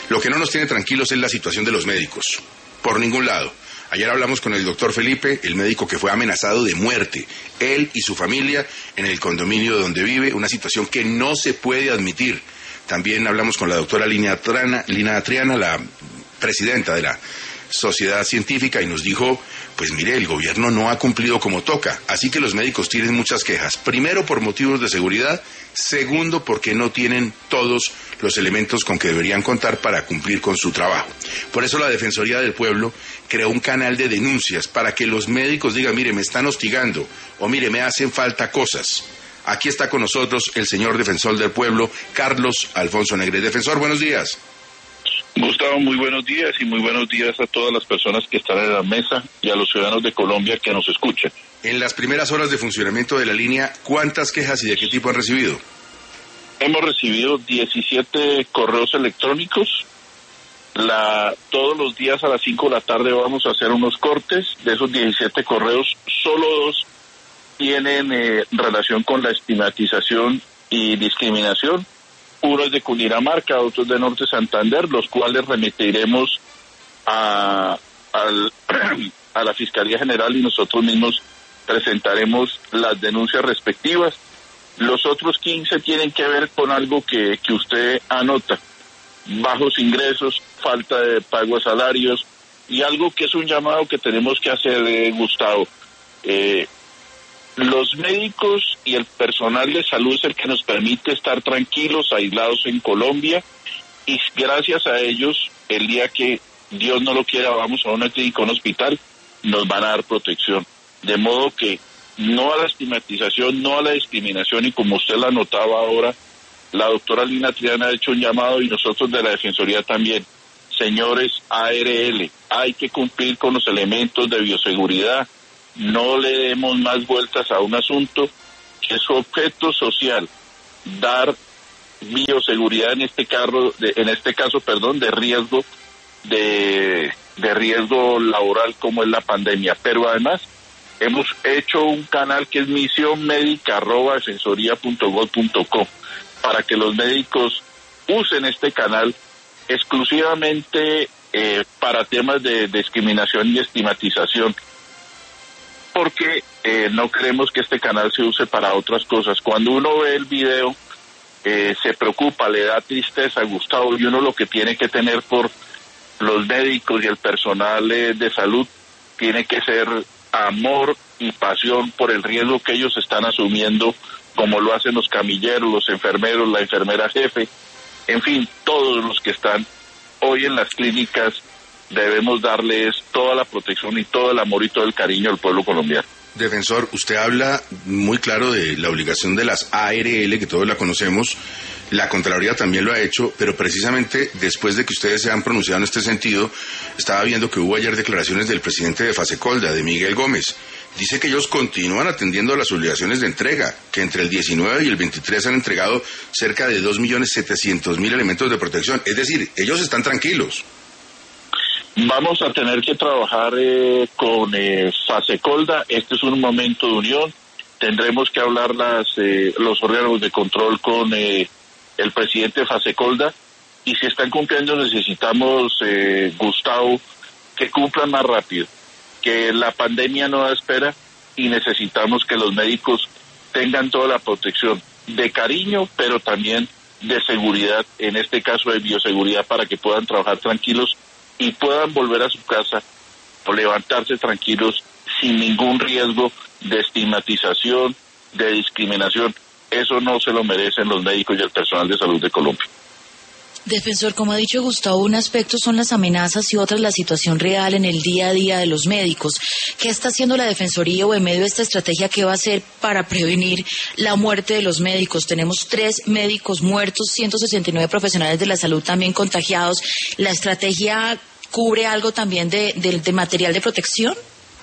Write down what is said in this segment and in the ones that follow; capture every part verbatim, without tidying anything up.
Lo que no nos tiene tranquilos es la situación de los médicos, por ningún lado. Ayer hablamos con el doctor Felipe, el médico que fue amenazado de muerte, él y su familia en el condominio donde vive, una situación que no se puede admitir. También hablamos con la doctora Lina Triana, Lina Triana, la presidenta de la Sociedad Científica, y nos dijo, pues mire, el gobierno no ha cumplido como toca, así que los médicos tienen muchas quejas. Primero, por motivos de seguridad; segundo, porque no tienen todos los elementos con que deberían contar para cumplir con su trabajo. Por eso la Defensoría del Pueblo creó un canal de denuncias para que los médicos digan, mire, me están hostigando, o mire, me hacen falta cosas. Aquí está con nosotros el señor defensor del pueblo, Carlos Alfonso Negret. Defensor, buenos días. Gustavo, muy buenos días y muy buenos días a todas las personas que están en la mesa y a los ciudadanos de Colombia que nos escuchan. En las primeras horas de funcionamiento de la línea, ¿cuántas quejas y de qué tipo han recibido? Hemos recibido diecisiete correos electrónicos. La, todos los días a las cinco de la tarde vamos a hacer unos cortes. De esos diecisiete correos, solo dos tienen eh, relación con la estigmatización y discriminación. Uno es de Cundinamarca, otro es de Norte Santander, los cuales remitiremos a, al, a la Fiscalía General y nosotros mismos presentaremos las denuncias respectivas. Los otros quince tienen que ver con algo que, que usted anota: bajos ingresos, falta de pago de salarios, y algo que es un llamado que tenemos que hacer, eh, Gustavo. Eh, Los médicos y el personal de salud es el que nos permite estar tranquilos, aislados en Colombia, y gracias a ellos, el día que Dios no lo quiera, vamos a una clínica, a un hospital, nos van a dar protección. De modo que no a la estigmatización, no a la discriminación, y como usted la notaba ahora, la doctora Lina Triana ha hecho un llamado y nosotros de la Defensoría también. Señores A R L, hay que cumplir con los elementos de bioseguridad. No le demos más vueltas a un asunto que es su objeto social, dar bioseguridad en este carro, de, en este caso, perdón, de riesgo, de, de riesgo laboral como es la pandemia. Pero además hemos hecho un canal que es misión médica arroba defensoría punto gov punto co para que los médicos usen este canal exclusivamente eh, para temas de discriminación y estigmatización. Porque eh, no queremos que este canal se use para otras cosas. Cuando uno ve el video, eh, se preocupa, le da tristeza, Gustavo, y uno lo que tiene que tener por los médicos y el personal eh, de salud tiene que ser amor y pasión por el riesgo que ellos están asumiendo, como lo hacen los camilleros, los enfermeros, la enfermera jefe, en fin, todos los que están hoy en las clínicas. Debemos darles toda la protección y todo el amor y todo el cariño al pueblo colombiano. Defensor, usted habla muy claro de la obligación de las A R L, que todos la conocemos, la Contraloría también lo ha hecho, pero precisamente después de que ustedes se han pronunciado en este sentido, estaba viendo que hubo ayer declaraciones del presidente de Fasecolda, de Miguel Gómez. Dice que ellos continúan atendiendo a las obligaciones de entrega, que entre el diecinueve y el veintitrés han entregado cerca de dos millones setecientos mil elementos de protección. Es decir, ellos están tranquilos. Vamos a tener que trabajar eh, con eh, Fasecolda. Este es un momento de unión. Tendremos que hablar las, eh, los órganos de control con eh, el presidente de Fasecolda. Y si están cumpliendo, necesitamos, eh, Gustavo, que cumplan más rápido. Que la pandemia no da espera y necesitamos que los médicos tengan toda la protección de cariño, pero también de seguridad, en este caso de bioseguridad, para que puedan trabajar tranquilos y puedan volver a su casa o levantarse tranquilos sin ningún riesgo de estigmatización, de discriminación. Eso no se lo merecen los médicos y el personal de salud de Colombia. Defensor, como ha dicho Gustavo, un aspecto son las amenazas y otras la situación real en el día a día de los médicos. ¿Qué está haciendo la Defensoría o en medio de esta estrategia qué va a hacer para prevenir la muerte de los médicos? Tenemos tres médicos muertos, ciento sesenta y nueve profesionales de la salud también contagiados. ¿La estrategia cubre algo también de, de, de material de protección?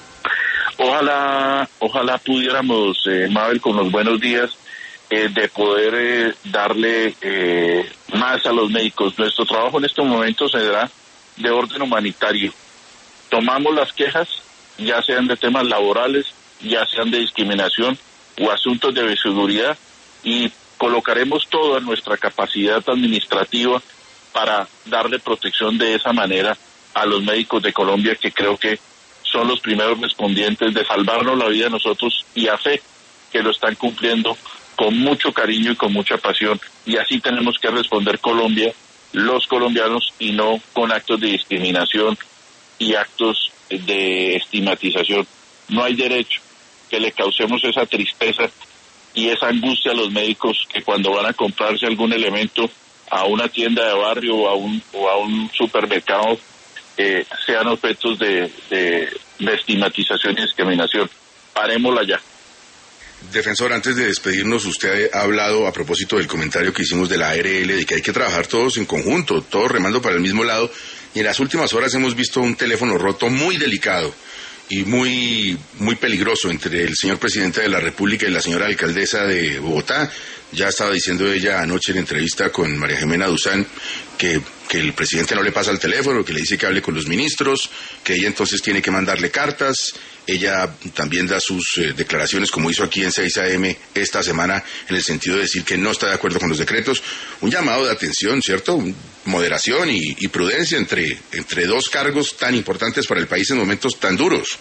Ojalá, ojalá pudiéramos, eh, Mabel, con los buenos días, eh, de poder eh, darle eh, más a los médicos. Nuestro trabajo en este momento se da de orden humanitario. Tomamos las quejas, ya sean de temas laborales, ya sean de discriminación o asuntos de seguridad, y colocaremos toda nuestra capacidad administrativa para darle protección de esa manera a los médicos de Colombia, que creo que son los primeros respondientes de salvarnos la vida a nosotros, y a fe que lo están cumpliendo con mucho cariño y con mucha pasión, y así tenemos que responder Colombia, los colombianos, y no con actos de discriminación y actos de estigmatización. No hay derecho que le causemos esa tristeza y esa angustia a los médicos, que cuando van a comprarse algún elemento a una tienda de barrio o a un, o a un supermercado, eh, sean objetos de, de, de estigmatización y discriminación. Parémosla ya. Defensor, antes de despedirnos, usted ha hablado a propósito del comentario que hicimos de la A R L, de que hay que trabajar todos en conjunto, todos remando para el mismo lado, y en las últimas horas hemos visto un teléfono roto muy delicado y muy, muy peligroso entre el señor presidente de la República y la señora alcaldesa de Bogotá. Ya estaba diciendo ella anoche en entrevista con María Jimena Duzán que, que el presidente no le pasa el teléfono, que le dice que hable con los ministros, que ella entonces tiene que mandarle cartas. Ella también da sus eh, declaraciones, como hizo aquí en seis A M esta semana, en el sentido de decir que no está de acuerdo con los decretos. Un llamado de atención, ¿cierto? Moderación y, y prudencia entre, entre dos cargos tan importantes para el país en momentos tan duros.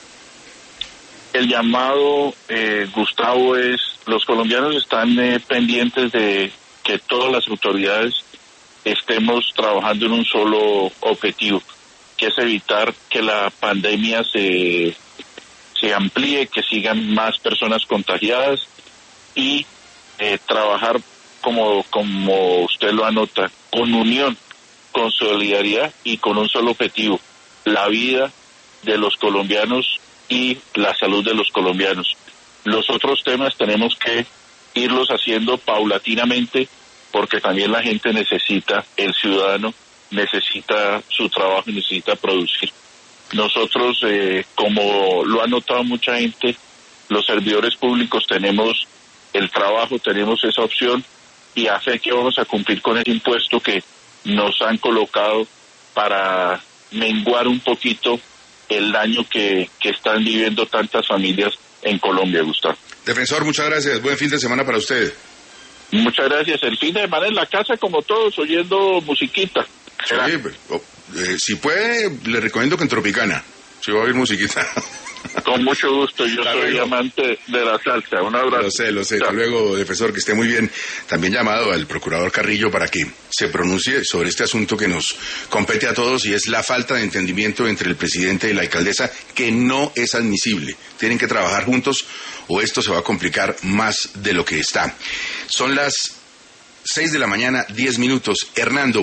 El llamado, eh, Gustavo, es: los colombianos están eh, pendientes de que todas las autoridades estemos trabajando en un solo objetivo, que es evitar que la pandemia se, se amplíe, que sigan más personas contagiadas, y eh, trabajar, como, como usted lo anota, con unión, con solidaridad y con un solo objetivo: la vida de los colombianos y la salud de los colombianos. Los otros temas tenemos que irlos haciendo paulatinamente, porque también la gente necesita, el ciudadano necesita su trabajo y necesita producir. Nosotros, eh, como lo ha notado mucha gente, los servidores públicos tenemos el trabajo, tenemos esa opción, y a fe que vamos a cumplir con el impuesto que nos han colocado para menguar un poquito el daño que, que están viviendo tantas familias en Colombia, Gustavo. Defensor, muchas gracias. Buen fin de semana para usted. Muchas gracias. El fin de semana en la casa, como todos, oyendo musiquita. Sí, pero, eh, si puede, le recomiendo que en Tropicana. Si va a oír musiquita. Con mucho gusto, yo Hasta soy luego. amante de la salsa. Un abrazo. Lo sé, lo sé. Hasta luego, defensor, que esté muy bien. También llamado al procurador Carrillo para que se pronuncie sobre este asunto que nos compete a todos, y es la falta de entendimiento entre el presidente y la alcaldesa, que no es admisible. Tienen que trabajar juntos o esto se va a complicar más de lo que está. Son las seis de la mañana, diez minutos. Hernando.